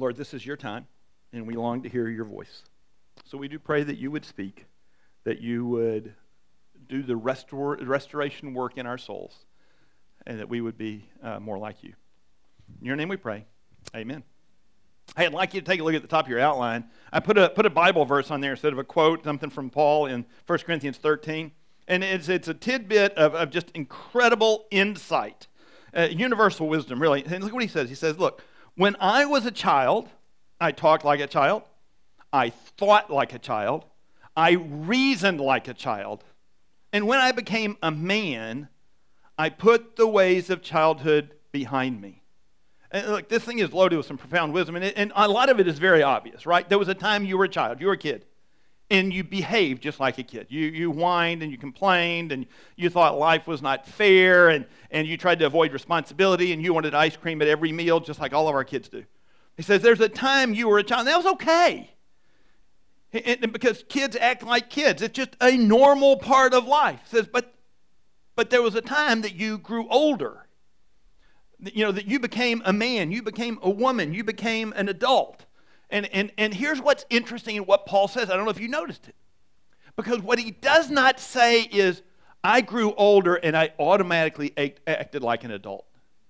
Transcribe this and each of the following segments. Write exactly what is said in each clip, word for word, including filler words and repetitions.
Lord, this is your time, and we long to hear your voice. So we do pray that you would speak, that you would do the restor- restoration work in our souls, and that we would be uh, more like you. In your name we pray. Amen. Hey, I'd like you to take a look at the top of your outline. I put a put a Bible verse on there instead of a quote, something from Paul in First Corinthians thirteen. And it's it's a tidbit of, of just incredible insight, uh, universal wisdom, really. And look what he says. He says, look, when I was a child, I talked like a child. I thought like a child. I reasoned like a child. And when I became a man, I put the ways of childhood behind me. And look, this thing is loaded with some profound wisdom, and, it, and a lot of it is very obvious, right? There was a time you were a child, you were a kid, and you behaved just like a kid. You you whined and you complained, and you thought life was not fair, and, and you tried to avoid responsibility, and you wanted ice cream at every meal, just like all of our kids do. He says, there's a time you were a child, and that was okay. And, and because kids act like kids. It's just a normal part of life. He says, but, but there was a time that you grew older. You know, that you became a man, you became a woman, you became an adult. And, and, and here's what's interesting in what Paul says. I don't know if you noticed it. Because what he does not say is, I grew older and I automatically act, acted like an adult.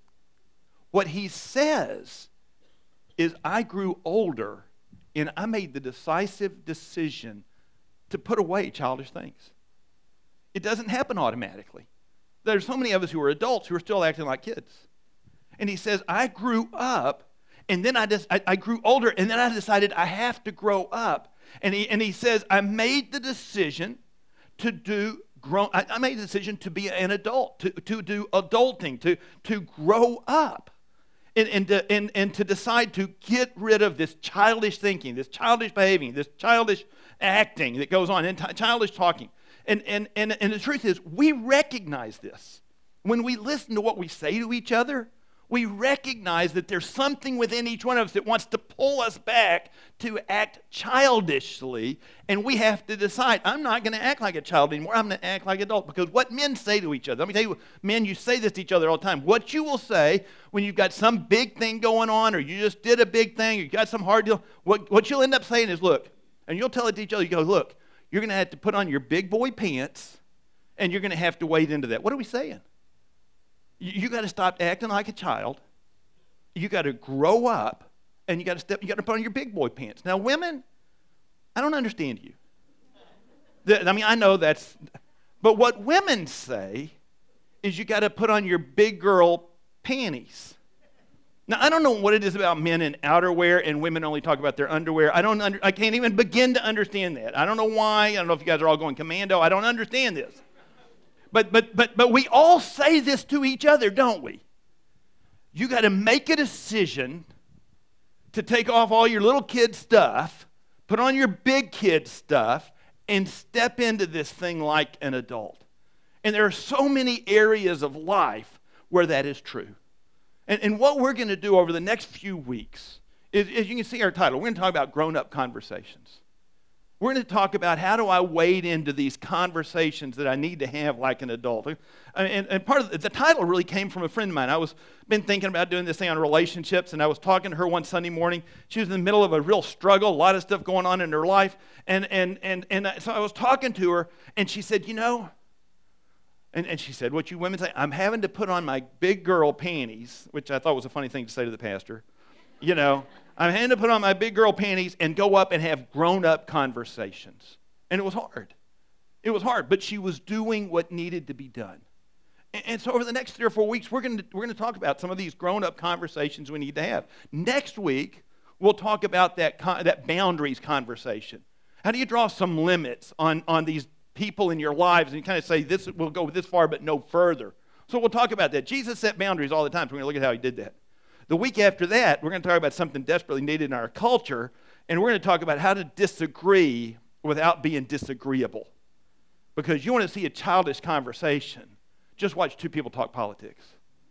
What he says is, I grew older and I made the decisive decision to put away childish things. It doesn't happen automatically. There's so many of us who are adults who are still acting like kids. And he says, I grew up, and then I just I, I grew older, and then I decided I have to grow up. And he and he says, I made the decision to do grown. I, I made the decision to be an adult, to, to do adulting, to, to grow up, and and to, and and to decide to get rid of this childish thinking, this childish behaving, this childish acting that goes on, and t- childish talking. And and and and the truth is, we recognize this when we listen to what we say to each other. We recognize that there's something within each one of us that wants to pull us back to act childishly, and we have to decide, I'm not going to act like a child anymore, I'm going to act like an adult. Because what men say to each other, let me tell you, men, you say this to each other all the time. What you will say when you've got some big thing going on, or you just did a big thing, or you got some hard deal, what, what you'll end up saying is, look, and you'll tell it to each other, you go, look, you're going to have to put on your big boy pants, and you're going to have to wade into that. What are we saying? You, you got to stop acting like a child. You got to grow up, and you got to step. You got to put on your big boy pants. Now, women, I don't understand you. The, I mean, I know that's, but what women say is you got to put on your big girl panties. Now, I don't know what it is about men in outerwear and women only talk about their underwear. I don't. Under, I can't even begin to understand that. I don't know why. I don't know if you guys are all going commando. I don't understand this. But but but but we all say this to each other, don't we? You got to make a decision to take off all your little kid stuff, put on your big kid stuff, and step into this thing like an adult. And there are so many areas of life where that is true. And, and what we're going to do over the next few weeks is, as you can see our title, we're going to talk about grown-up conversations. We're going to talk about how do I wade into these conversations that I need to have like an adult. And, and part of the, the title really came from a friend of mine. I was been thinking about doing this thing on relationships, and I was talking to her one Sunday morning. She was in the middle of a real struggle, a lot of stuff going on in her life. And and and and so I was talking to her, and she said, you know, and, and she said, what you women say, I'm having to put on my big girl panties, which I thought was a funny thing to say to the pastor, you know. I'm having to put on my big girl panties and go up and have grown-up conversations. And it was hard. It was hard, but she was doing what needed to be done. And, and so over the next three or four weeks, we're going to we're going to talk about some of these grown-up conversations we need to have. Next week, we'll talk about that con- that boundaries conversation. How do you draw some limits on, on these people in your lives, and you kind of say, this will go this far but no further. So we'll talk about that. Jesus set boundaries all the time, so we're going to look at how he did that. The week after that, we're going to talk about something desperately needed in our culture, and we're going to talk about how to disagree without being disagreeable. Because you want to see a childish conversation, just watch two people talk politics,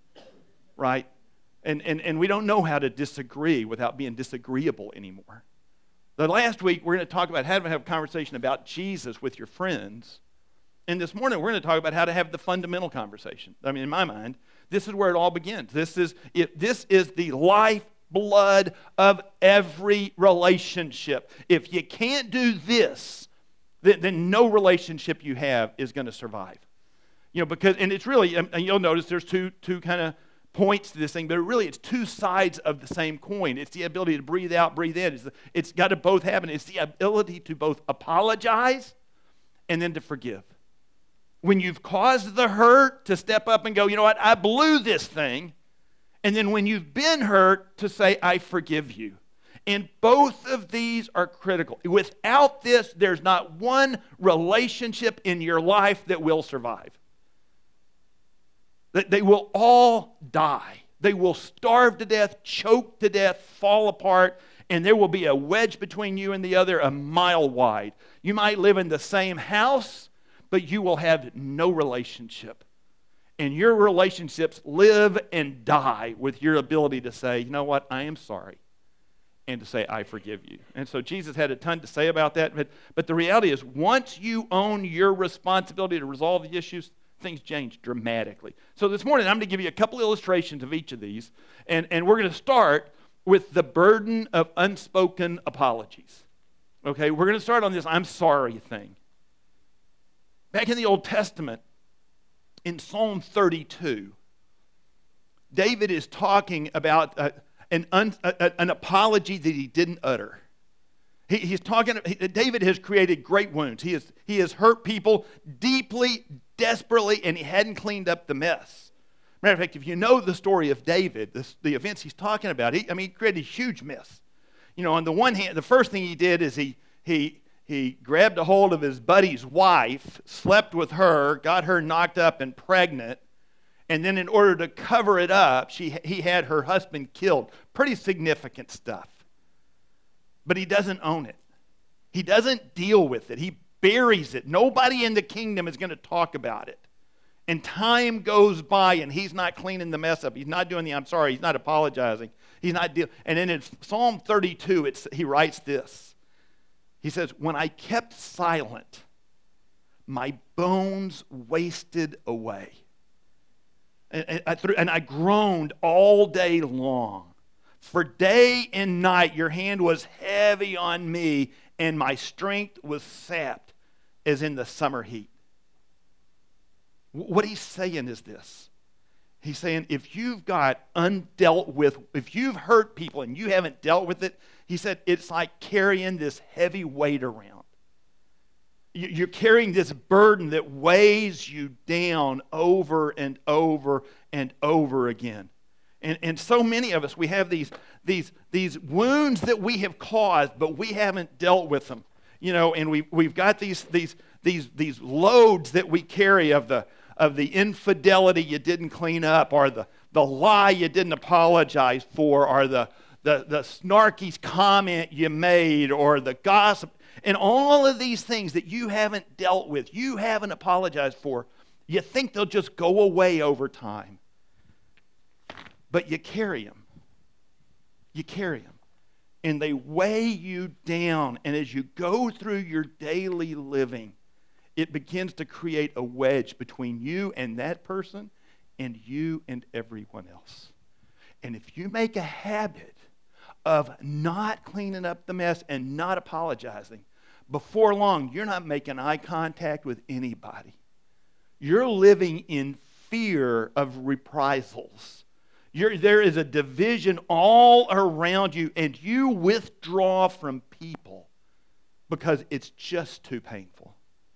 right? And, and, and we don't know how to disagree without being disagreeable anymore. The last week, we're going to talk about how to have a conversation about Jesus with your friends. And this morning, we're going to talk about how to have the fundamental conversation. I mean, in my mind, this is where it all begins. This is, if this is the life lifeblood of every relationship. If you can't do this, then, then no relationship you have is going to survive. You know, because, and it's really, and you'll notice there's two, two kind of points to this thing, but really it's two sides of the same coin. It's the ability to breathe out, breathe in. It's, the, it's got to both happen. It's the ability to both apologize and then to forgive. When you've caused the hurt, to step up and go, you know what, I blew this thing. And then when you've been hurt, to say, I forgive you. And both of these are critical. Without this, there's not one relationship in your life that will survive. They will all die. They will starve to death, choke to death, fall apart, and there will be a wedge between you and the other a mile wide. You might live in the same house, but you will have no relationship. And your relationships live and die with your ability to say, you know what, I am sorry, and to say, I forgive you. And so Jesus had a ton to say about that, but, but the reality is, once you own your responsibility to resolve the issues, things change dramatically. So this morning, I'm going to give you a couple illustrations of each of these, and, and we're going to start with the burden of unspoken apologies. Okay, we're going to start on this I'm sorry thing. Back in the Old Testament, in Psalm thirty-two, David is talking about uh, an, un, uh, an apology that he didn't utter. He, he's talking, he, David has created great wounds. He has, he has hurt people deeply, desperately, and he hadn't cleaned up the mess. Matter of fact, if you know the story of David, the, the events he's talking about, he, I mean, he created a huge mess. You know, on the one hand, the first thing he did is he he he grabbed a hold of his buddy's wife, slept with her, got her knocked up and pregnant, and then in order to cover it up, she he had her husband killed. Pretty significant stuff. But he doesn't own it. He doesn't deal with it. He buries it. Nobody in the kingdom is going to talk about it. And time goes by and he's not cleaning the mess up. He's not doing the I'm sorry. He's not apologizing. He's not deal. And then in Psalm thirty-two, it's, he writes this. He says, when I kept silent, my bones wasted away. And, and, I, and I groaned all day long. For day and night your hand was heavy on me, and my strength was sapped as in the summer heat. What he's saying is this. He's saying if you've got undealt with, if you've hurt people and you haven't dealt with it, he said it's like carrying this heavy weight around. You're carrying this burden that weighs you down over and over and over again. And, and so many of us, we have these, these, these wounds that we have caused, but we haven't dealt with them. You know, and we, we've got these, these, these, these loads that we carry of the, of the infidelity you didn't clean up, or the, the lie you didn't apologize for, or the, the, the snarky comment you made, or the gossip. And all of these things that you haven't dealt with, you haven't apologized for, you think they'll just go away over time. But you carry them. You carry them. And they weigh you down. And as you go through your daily living, it begins to create a wedge between you and that person and you and everyone else. And if you make a habit of not cleaning up the mess and not apologizing, before long, you're not making eye contact with anybody. You're living in fear of reprisals. You're, there is a division all around you, and you withdraw from people because it's just too painful.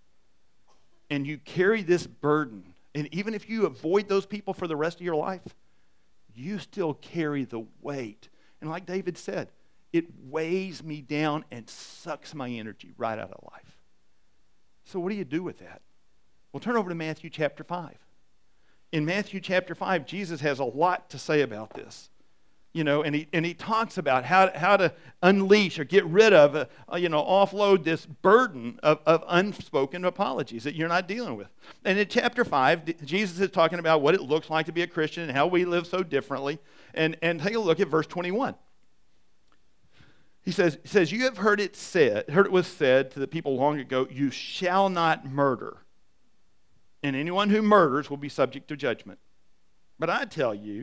And you carry this burden. And even if you avoid those people for the rest of your life, you still carry the weight. And like David said, it weighs me down and sucks my energy right out of life. So what do you do with that? Well, turn over to Matthew chapter five. In Matthew chapter five, Jesus has a lot to say about this. You know, and he and he talks about how, how to unleash or get rid of, uh, you know, offload this burden of, of unspoken apologies that you're not dealing with. And in chapter five, Jesus is talking about what it looks like to be a Christian and how we live so differently. And, and take a look at verse twenty-one. He says, he says, you have heard it said, heard it was said to the people long ago, you shall not murder. And anyone who murders will be subject to judgment. But I tell you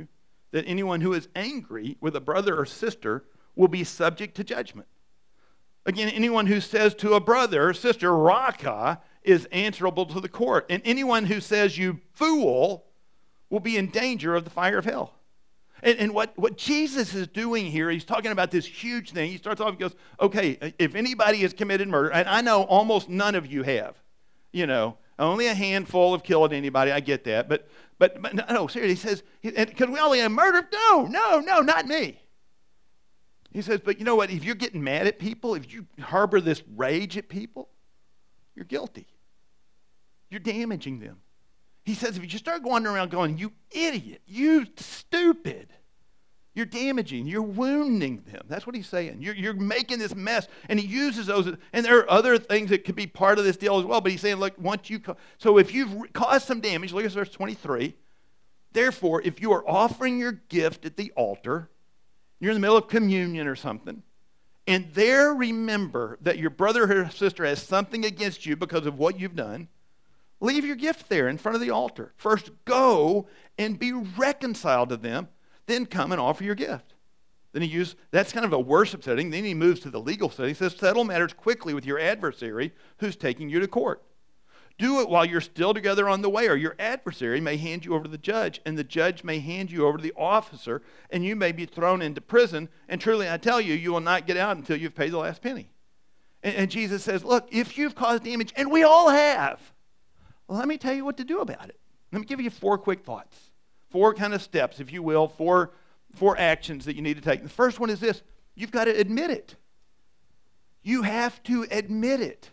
that anyone who is angry with a brother or sister will be subject to judgment. Again, anyone who says to a brother or sister, Raka, is answerable to the court. And anyone who says, you fool, will be in danger of the fire of hell. And, and what, what Jesus is doing here, he's talking about this huge thing. He starts off and goes, okay, if anybody has committed murder, and I know almost none of you have, you know, only a handful have killed anybody. I get that. But, but, but no, seriously, he says, because we only have murder? No, no, no, not me. He says, but you know what? If you're getting mad at people, if you harbor this rage at people, you're guilty. You're damaging them. He says, if you just start going around going, you idiot, you stupid, you're damaging, you're wounding them. That's what he's saying. You're, you're making this mess. And he uses those. And there are other things that could be part of this deal as well. But he's saying, look, once you, so if you've caused some damage, look at verse twenty-three. Therefore, if you are offering your gift at the altar, you're in the middle of communion or something, and there remember that your brother or sister has something against you because of what you've done, leave your gift there in front of the altar. First, go and be reconciled to them, then come and offer your gift. Then he uses, that's kind of a worship setting. Then he moves to the legal setting. He says, settle matters quickly with your adversary who's taking you to court. Do it while you're still together on the way, or your adversary may hand you over to the judge, and the judge may hand you over to the officer, and you may be thrown into prison. And truly, I tell you, you will not get out until you've paid the last penny. And, and Jesus says, look, if you've caused damage, and we all have, well, let me tell you what to do about it. Let me give you four quick thoughts. Four kind of steps, if you will, four, four actions that you need to take. The first one is this. You've got to admit it. You have to admit it.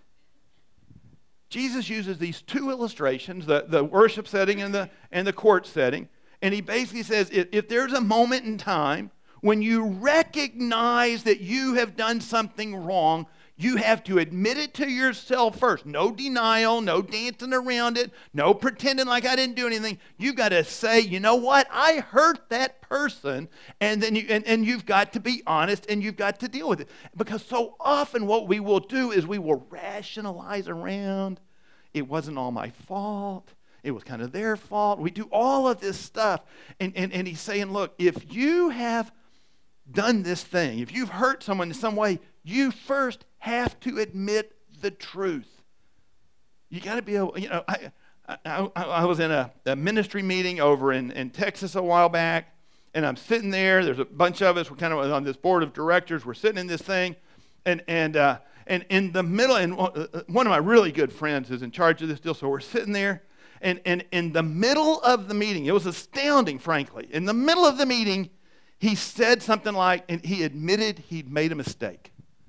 Jesus uses these two illustrations, the, the worship setting and the, and the court setting, and he basically says if, if there's a moment in time when you recognize that you have done something wrong, you have to admit it to yourself first. No denial, no dancing around it, no pretending like I didn't do anything. You've got to say, you know what? I hurt that person, and then you and, and you've got to be honest, and you've got to deal with it. Because so often what we will do is we will rationalize around. It wasn't all my fault. It was kind of their fault. We do all of this stuff. And, and, and he's saying, look, if you have done this thing, if you've hurt someone in some way, you first have to admit the truth. You got to be able, you know, I, I, I was in a, a ministry meeting over in, in Texas a while back, and I'm sitting there. There's a bunch of us. We're kind of on this board of directors. We're sitting in this thing, and and uh, and in the middle, and one of my really good friends is in charge of this deal, so we're sitting there, and, and in the middle of the meeting, it was astounding, frankly. In the middle of the meeting, he said something like, and he admitted he'd made a mistake.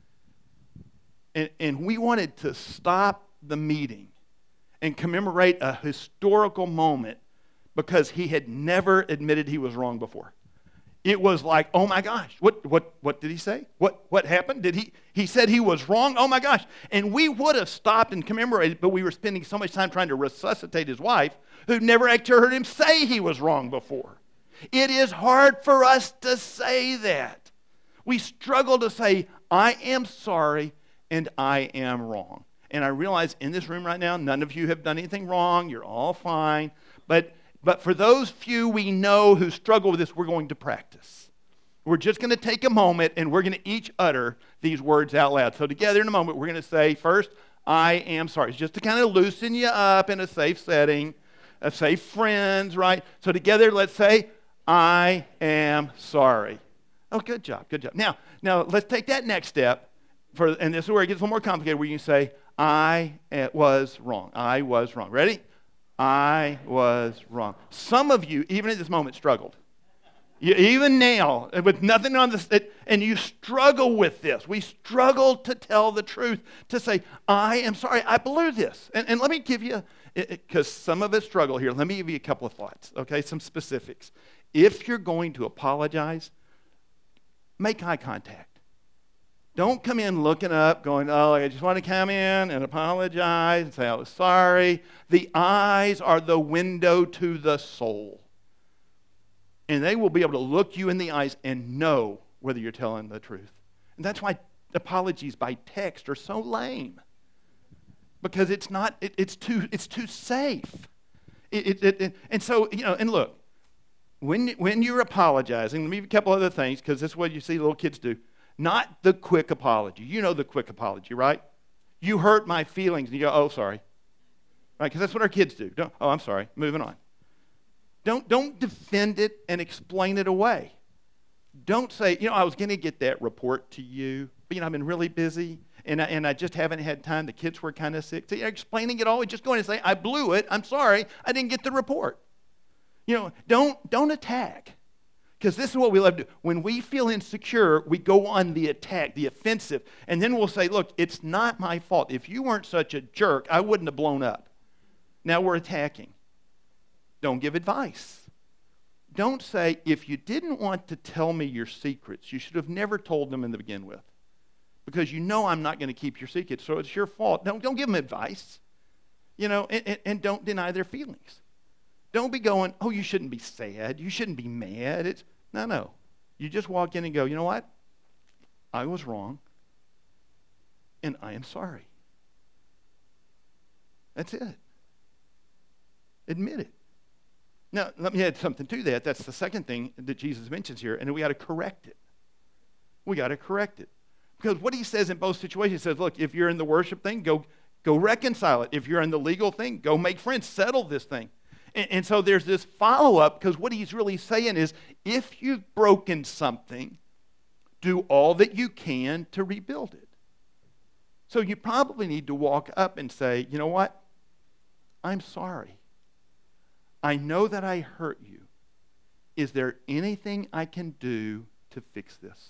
And, and we wanted to stop the meeting and commemorate a historical moment because he had never admitted he was wrong before. It was like, oh my gosh, what what what did he say? What what happened? Did he he said he was wrong? Oh my gosh. And we would have stopped and commemorated, but we were spending so much time trying to resuscitate his wife, who never actually heard him say he was wrong before. It is hard for us to say that. We struggle to say, I am sorry and I am wrong. And I realize in this room right now, none of you have done anything wrong. You're all fine. But But for those few we know who struggle with this, we're going to practice. We're just going to take a moment and we're going to each utter these words out loud. So together in a moment, we're going to say first, I am sorry. It's just to kind of loosen you up in a safe setting, a safe friends, right? So together, let's say, I am sorry. Oh, good job, good job. Now, now let's take that next step, for, and this is where it gets a little more complicated, where you can say, I was wrong. I was wrong. Ready? I was wrong. Some of you, even at this moment, struggled. You, even now, with nothing on this, it, and you struggle with this. We struggle to tell the truth, to say, I am sorry, I blew this. And, and let me give you, because some of us struggle here, let me give you a couple of thoughts, okay, some specifics. If you're going to apologize, make eye contact. Don't come in looking up, going, oh, I just want to come in and apologize and say I was sorry. The eyes are the window to the soul. And they will be able to look you in the eyes and know whether you're telling the truth. And that's why apologies by text are so lame. Because it's not, it, it's too it's too safe. It, it, it, and so, you know, and look, when, when you're apologizing, let me give you a couple other things, because this is what you see little kids do. Not the quick apology. You know the quick apology, right? You hurt my feelings, and you go, oh, sorry. Right? Because that's what our kids do. Don't, oh, I'm sorry. Moving on. Don't, don't defend it and explain it away. Don't say, you know, I was going to get that report to you, but, you know, I've been really busy, and I, and I just haven't had time. The kids were kind of sick. So you're explaining it all. Just go in and say, I blew it. I'm sorry. I didn't get the report. You know, don't, don't attack. Because this is what we love to do. When we feel insecure, we go on the attack, the offensive, and then we'll say, look, it's not my fault. If you weren't such a jerk, I wouldn't have blown up. Now we're attacking. Don't give advice. Don't say, if you didn't want to tell me your secrets, you should have never told them in the begin with. Because you know I'm not going to keep your secrets, so it's your fault. Don't, don't give them advice. You know, and, and, and don't deny their feelings. Don't be going, oh, you shouldn't be sad. You shouldn't be mad. It's No, no. You just walk in and go, you know what? I was wrong, and I am sorry. That's it. Admit it. Now, let me add something to that. That's the second thing that Jesus mentions here, and we got to correct it. We got to correct it. Because what he says in both situations, he says, look, if you're in the worship thing, go, go reconcile it. If you're in the legal thing, go make friends, settle this thing. And, and so there's this follow-up, because what he's really saying is, if you've broken something, do all that you can to rebuild it. So you probably need to walk up and say, you know what? I'm sorry. I know that I hurt you. Is there anything I can do to fix this?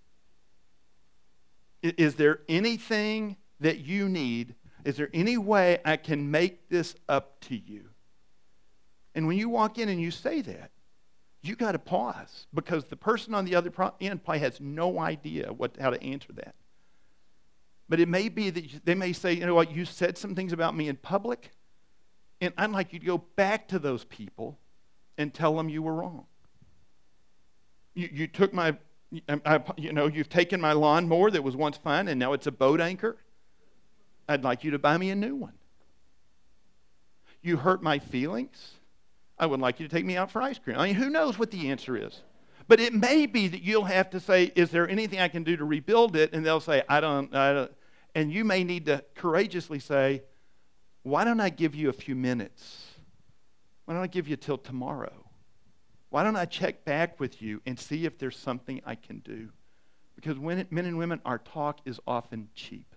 Is there anything that you need? Is there any way I can make this up to you? And when you walk in and you say that, you got to pause, because the person on the other end probably has no idea what how to answer that. But it may be that they may say, you know what, you said some things about me in public, and I'd like you to go back to those people and tell them you were wrong. You, you took my, I, you know, you've taken my lawnmower that was once fine, and now it's a boat anchor. I'd like you to buy me a new one. You hurt my feelings. I would like you to take me out for ice cream. I mean, who knows what the answer is? But it may be that you'll have to say, is there anything I can do to rebuild it? And they'll say, I don't, I don't. And you may need to courageously say, why don't I give you a few minutes? Why don't I give you till tomorrow? Why don't I check back with you and see if there's something I can do? Because when it, men and women, our talk is often cheap.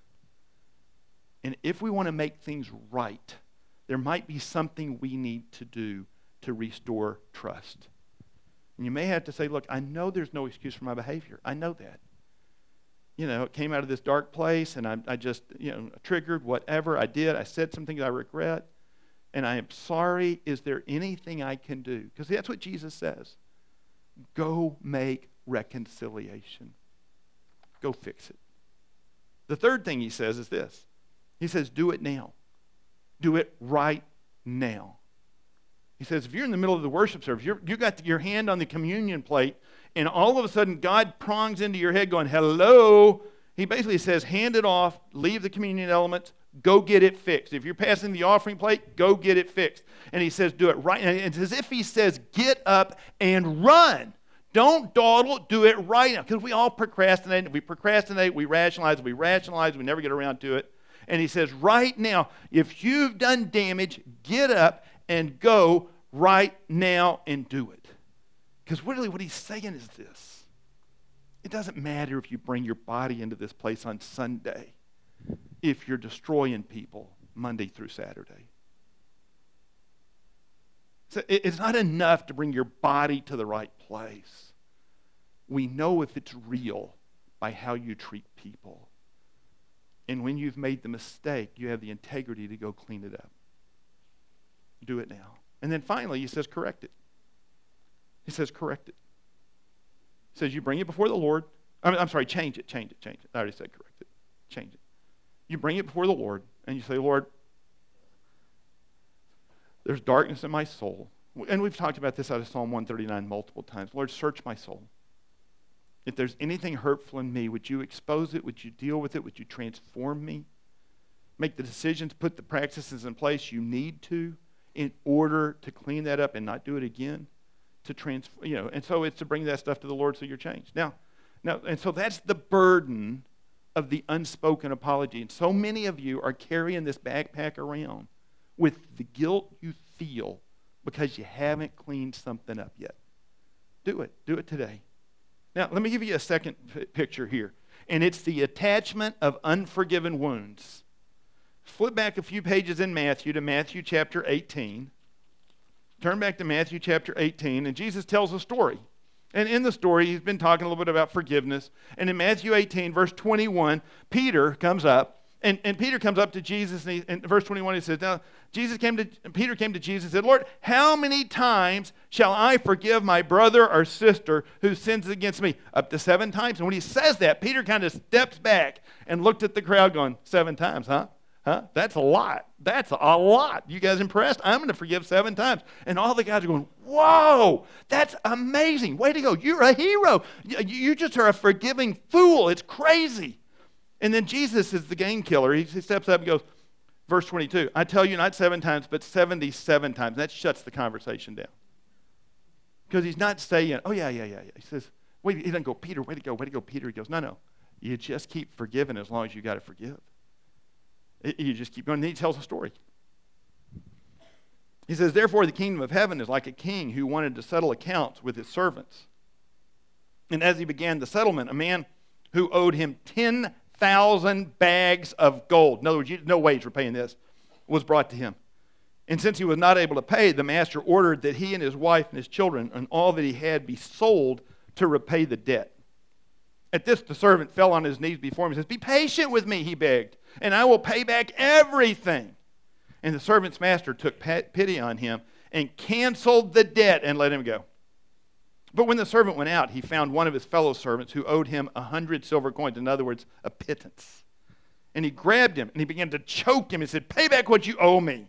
And if we want to make things right, there might be something we need to do to restore trust. And you may have to say, look, I know there's no excuse for my behavior. I know that. You know, it came out of this dark place, and I, I just, you know, triggered whatever I did. I said some things I regret, and I am sorry. Is there anything I can do? Because that's what Jesus says. Go make reconciliation. Go fix it. The third thing he says is this. He says, do it now. Do it right now. He says, if you're in the middle of the worship service, you're, you got your hand on the communion plate, and all of a sudden God prongs into your head going, hello. He basically says, hand it off, leave the communion elements, go get it fixed. If you're passing the offering plate, go get it fixed. And he says, do it right now. It's as if he says, get up and run. Don't dawdle, do it right now. Because we all procrastinate. We procrastinate, we rationalize, we rationalize, we never get around to it. And he says, right now, if you've done damage, get up and go right now and do it. Because really what he's saying is this. It doesn't matter if you bring your body into this place on Sunday if you're destroying people Monday through Saturday. So it's not enough to bring your body to the right place. We know if it's real by how you treat people. And when you've made the mistake, you have the integrity to go clean it up. Do it now. And then finally, he says, correct it. He says, correct it. He says, you bring it before the Lord. I mean, I'm sorry, change it, change it, change it. I already said correct it. Change it. You bring it before the Lord, and you say, Lord, there's darkness in my soul. And we've talked about this out of Psalm one thirty-nine multiple times. Lord, search my soul. If there's anything hurtful in me, would you expose it? Would you deal with it? Would you transform me? Make the decisions, put the practices in place you need to in order to clean that up and not do it again. to trans, you know, and so it's to bring that stuff to the Lord so you're changed. Now, now, and so that's the burden of the unspoken apology. And so many of you are carrying this backpack around with the guilt you feel because you haven't cleaned something up yet. Do it. Do it today. Now, let me give you a second p- picture here. And it's the attachment of unforgiven wounds. Flip back a few pages in Matthew to Matthew chapter eighteen. Turn back to Matthew chapter eighteen, and Jesus tells a story. And in the story, he's been talking a little bit about forgiveness. And in Matthew eighteen, verse twenty-one, Peter comes up. And, and Peter comes up to Jesus, and, he, and verse twenty-one, he says, now, Jesus came to, Peter came to Jesus and said, Lord, how many times shall I forgive my brother or sister who sins against me? Up to seven times. And when he says that, Peter kind of steps back and looked at the crowd going, seven times, huh? Huh? That's a lot. That's a lot. You guys impressed? I'm going to forgive seven times. And all the guys are going, whoa, that's amazing. Way to go. You're a hero. You just are a forgiving fool. It's crazy. And then Jesus is the game killer. He steps up and goes, verse twenty-two, I tell you not seven times, but seventy-seven times. That shuts the conversation down. Because he's not saying, oh, yeah, yeah, yeah, yeah. He says, wait, he doesn't go, Peter, way to go, way to go, Peter. He goes, no, no. You just keep forgiving as long as you got to forgive. You just keep going. And then he tells a story. He says, therefore, the kingdom of heaven is like a king who wanted to settle accounts with his servants. And as he began the settlement, a man who owed him ten thousand bags of gold, in other words, no wage for paying this, was brought to him. And since he was not able to pay, the master ordered that he and his wife and his children and all that he had be sold to repay the debt. At this, the servant fell on his knees before him and says, be patient with me, he begged, and I will pay back everything. And the servant's master took pity on him and canceled the debt and let him go. But when the servant went out, he found one of his fellow servants who owed him a hundred silver coins, in other words, a pittance. And he grabbed him and he began to choke him and said, pay back what you owe me.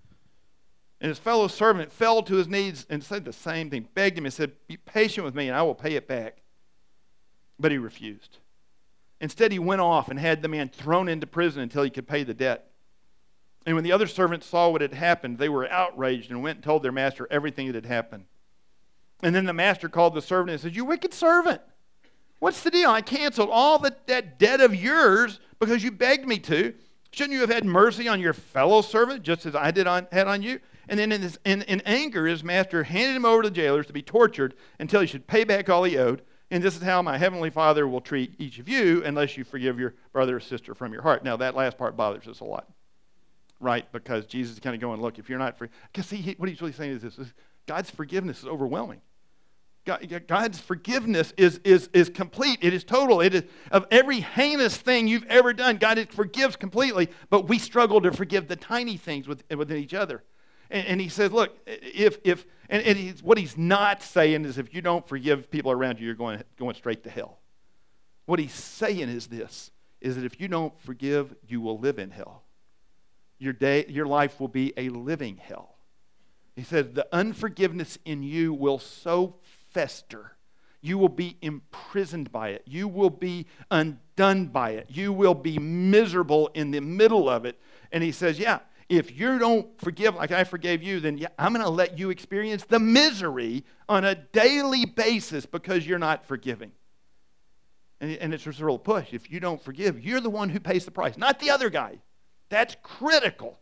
And his fellow servant fell to his knees and said the same thing, begged him and said, be patient with me and I will pay it back. But he refused. Instead, he went off and had the man thrown into prison until he could pay the debt. And when the other servants saw what had happened, they were outraged and went and told their master everything that had happened. And then the master called the servant and said, you wicked servant, what's the deal? I canceled all the, that debt of yours because you begged me to. Shouldn't you have had mercy on your fellow servant just as I did on, had on you? And then in, his, in, in anger, his master handed him over to the jailers to be tortured until he should pay back all he owed. And this is how my heavenly Father will treat each of you unless you forgive your brother or sister from your heart. Now, that last part bothers us a lot, right? Because Jesus is kind of going, look, if you're not free, because see, he, what he's really saying is this, is God's forgiveness is overwhelming. God, God's forgiveness is, is, is complete. It is total. It is of every heinous thing you've ever done. God forgives completely, but we struggle to forgive the tiny things with, within each other. And, and he says, look, if if and, and he's, what he's not saying is if you don't forgive people around you, you're going going straight to hell. What he's saying is this: is that if you don't forgive, you will live in hell. Your day, your life will be a living hell. He said the unforgiveness in you will so fester. You will be imprisoned by it. You will be undone by it. You will be miserable in the middle of it. And he says, yeah, if you don't forgive like I forgave you, then yeah, I'm going to let you experience the misery on a daily basis because you're not forgiving. And, and it's just a real push. If you don't forgive, you're the one who pays the price, not the other guy. That's critical.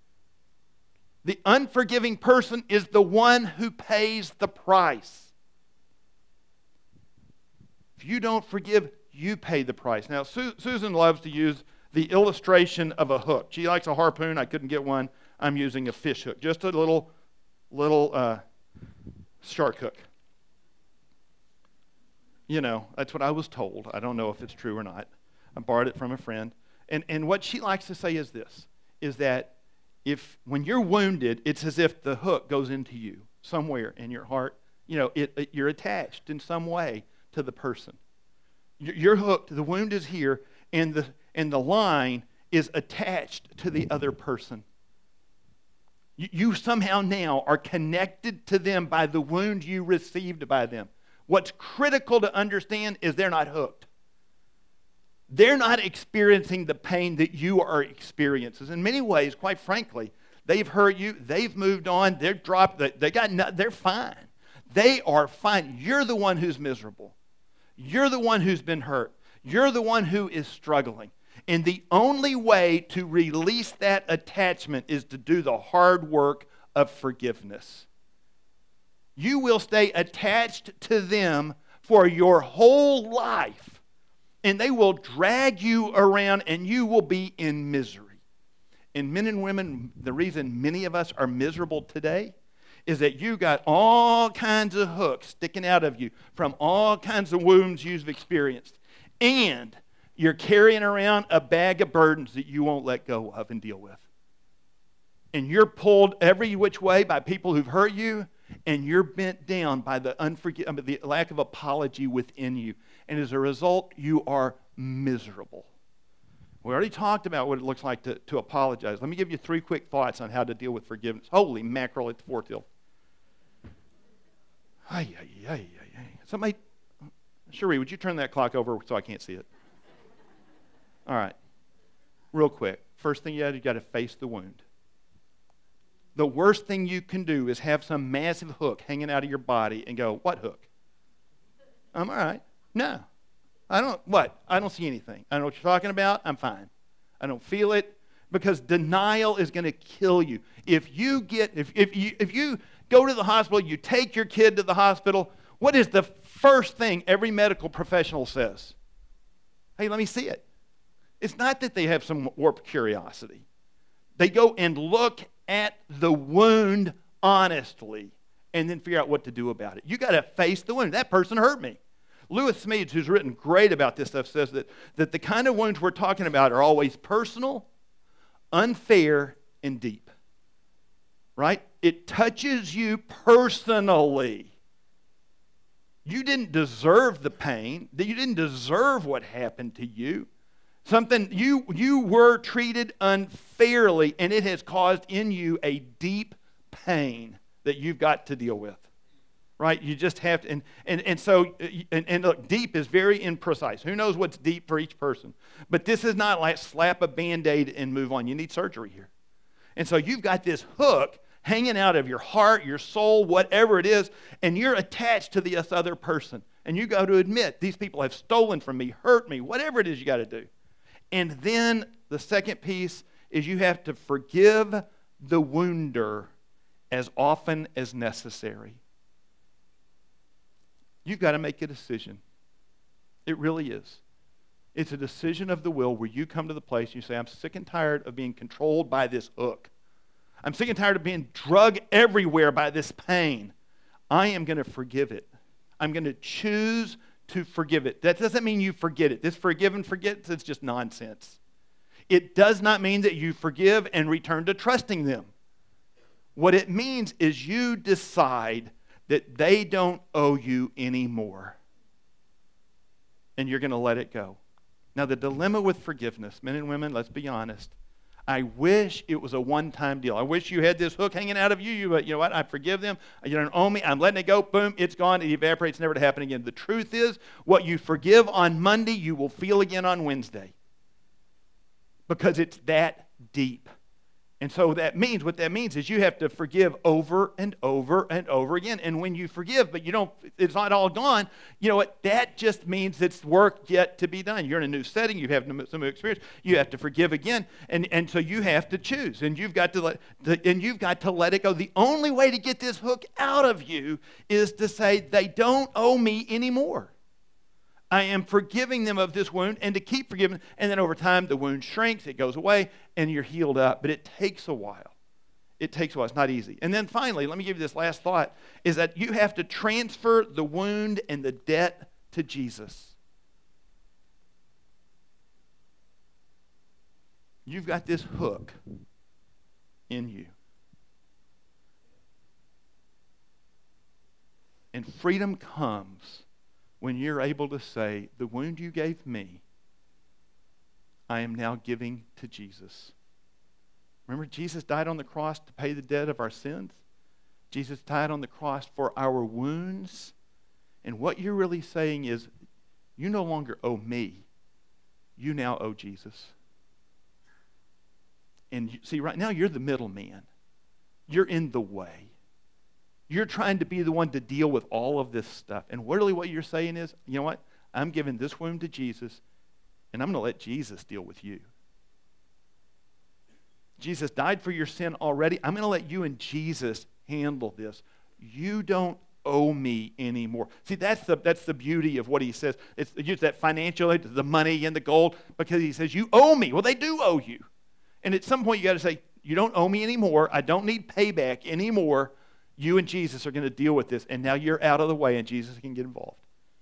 The unforgiving person is the one who pays the price. If you don't forgive, you pay the price. Now, Su- Susan loves to use the illustration of a hook. She likes a harpoon. I couldn't get one. I'm using a fish hook, just a little, little uh, shark hook. You know, that's what I was told. I don't know if it's true or not. I borrowed it from a friend. And, and what she likes to say is this, is that if when you're wounded, it's as if the hook goes into you somewhere in your heart. You know, it, it, you're attached in some way to the person. You're hooked. The wound is here, and the and the line is attached to the other person. You, you somehow now are connected to them by the wound you received by them. What's critical to understand is they're not hooked. They're not experiencing the pain that you are experiencing. In many ways, quite frankly, they've hurt you. They've moved on. They're dropped. They, they got. They're fine. They are fine. You're the one who's miserable. You're the one who's been hurt. You're the one who is struggling. And the only way to release that attachment is to do the hard work of forgiveness. You will stay attached to them for your whole life, and they will drag you around, and you will be in misery. And men and women, the reason many of us are miserable today is that you got all kinds of hooks sticking out of you from all kinds of wounds you've experienced. And you're carrying around a bag of burdens that you won't let go of and deal with. And you're pulled every which way by people who've hurt you, and you're bent down by the, unforg- I mean, the lack of apology within you. And as a result, you are miserable. We already talked about what it looks like to, to apologize. Let me give you three quick thoughts on how to deal with forgiveness. Holy mackerel at the fourth hill. Ay, ay, ay, ay, ay. Somebody, Cherie, would you turn that clock over so I can't see it? All right. Real quick. First thing you got to do, you got to face the wound. The worst thing you can do is have some massive hook hanging out of your body and go, what hook? I'm all right. No. I don't, what? I don't see anything. I don't know what you're talking about. I'm fine. I don't feel it, because denial is going to kill you. If you get, if, if you if you go to the hospital, you take your kid to the hospital, what is the first thing every medical professional says? Hey, let me see it. It's not that they have some warped curiosity. They go and look at the wound honestly and then figure out what to do about it. You got to face the wound. That person hurt me. Lewis Smedes, who's written great about this stuff, says that, that the kind of wounds we're talking about are always personal, unfair, and deep. Right? It touches you personally. You didn't deserve the pain. You didn't deserve what happened to you. Something, you, you were treated unfairly, and it has caused in you a deep pain that you've got to deal with. Right? You just have to, and, and, and so, and, and look, deep is very imprecise. Who knows what's deep for each person? But this is not like slap a Band-Aid and move on. You need surgery here. And so you've got this hook hanging out of your heart, your soul, whatever it is, and you're attached to this other person. And you got to admit, these people have stolen from me, hurt me, whatever it is you got to do. And then the second piece is you have to forgive the wounder as often as necessary. You've got to make a decision. It really is. It's a decision of the will where you come to the place and you say, I'm sick and tired of being controlled by this hook. I'm sick and tired of being drugged everywhere by this pain. I am going to forgive it. I'm going to choose to forgive it. That doesn't mean you forget it. This forgive and forget is just nonsense. It does not mean that you forgive and return to trusting them. What it means is you decide that they don't owe you anymore. And you're going to let it go. Now, the dilemma with forgiveness, men and women, let's be honest. I wish it was a one-time deal. I wish you had this hook hanging out of you. You, you know what? I forgive them. You don't owe me. I'm letting it go. Boom, it's gone. It evaporates, never to happen again. The truth is, what you forgive on Monday, you will feel again on Wednesday. Because it's that deep. And so that means, what that means is you have to forgive over and over and over again. And when you forgive, but you don't, it's not all gone, you know what? That just means it's work yet to be done. You're in a new setting. You have some new experience. You have to forgive again. And, and so you have to choose. And you've got to let, and you've got to let it go. The only way to get this hook out of you is to say, they don't owe me anymore. I am forgiving them of this wound, and to keep forgiving. And then over time, the wound shrinks, it goes away, and you're healed up. But it takes a while. It takes a while. It's not easy. And then finally, let me give you this last thought, is that you have to transfer the wound and the debt to Jesus. You've got this hook in you. And freedom comes when you're able to say, the wound you gave me, I am now giving to Jesus. Remember, Jesus died on the cross to pay the debt of our sins. Jesus died on the cross for our wounds. And what you're really saying is, you no longer owe me. You now owe Jesus. And you, see, right now you're the middleman. You're in the way. You're trying to be the one to deal with all of this stuff. And really what you're saying is, you know what? I'm giving this wound to Jesus, and I'm going to let Jesus deal with you. Jesus died for your sin already. I'm going to let you and Jesus handle this. You don't owe me anymore. See, that's the that's the beauty of what he says. It's use that financial, the money and the gold, because he says, you owe me. Well, they do owe you. And at some point you got to say, you don't owe me anymore. I don't need payback anymore. You and Jesus are going to deal with this. And now you're out of the way and Jesus can get involved.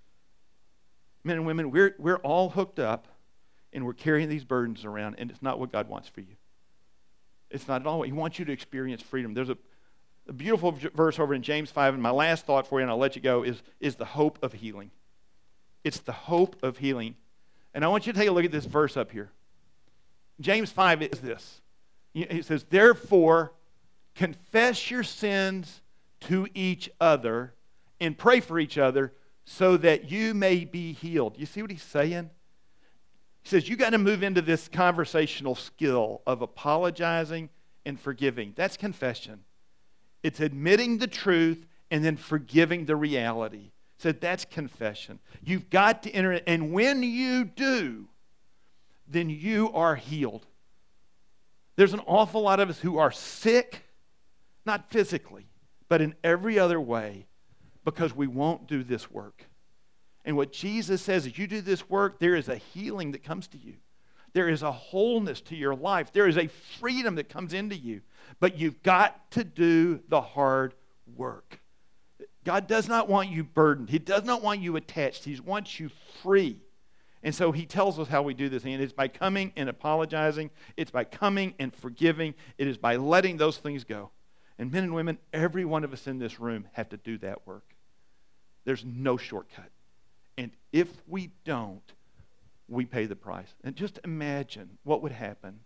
Men and women, we're we're all hooked up and we're carrying these burdens around, and it's not what God wants for you. It's not at all. He wants you to experience freedom. There's a, a beautiful verse over in James five, and my last thought for you, and I'll let you go, is, is the hope of healing. It's the hope of healing. And I want you to take a look at this verse up here. James five is this. It says, therefore, confess your sins to each other and pray for each other so that you may be healed. You see what he's saying? He says, you got to move into this conversational skill of apologizing and forgiving. That's confession. It's admitting the truth and then forgiving the reality. He said, that's confession. You've got to enter it. And when you do, then you are healed. There's an awful lot of us who are sick, not physically, but in every other way, because we won't do this work. And what Jesus says is, you do this work, there is a healing that comes to you. There is a wholeness to your life. There is a freedom that comes into you. But you've got to do the hard work. God does not want you burdened. He does not want you attached. He wants you free. And so he tells us how we do this. And it's by coming and apologizing. It's by coming and forgiving. It is by letting those things go. And men and women, every one of us in this room have to do that work. There's no shortcut. And if we don't, we pay the price. And just imagine what would happen.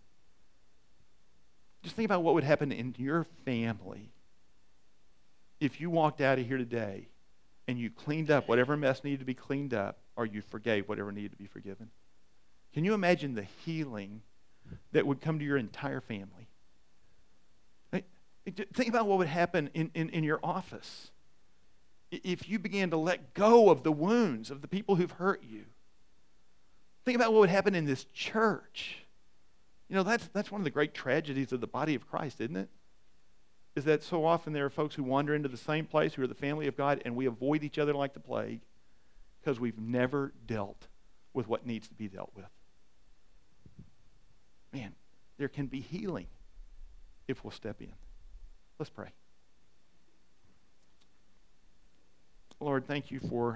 Just think about what would happen in your family if you walked out of here today and you cleaned up whatever mess needed to be cleaned up, or you forgave whatever needed to be forgiven. Can you imagine the healing that would come to your entire family? Think about what would happen in, in, in your office if you began to let go of the wounds of the people who've hurt you. Think about what would happen in this church. You know, that's, that's one of the great tragedies of the body of Christ, isn't it? Is that so often there are folks who wander into the same place, who are the family of God, and we avoid each other like the plague because we've never dealt with what needs to be dealt with. Man, there can be healing if we'll step in. Let's pray. Lord, thank you for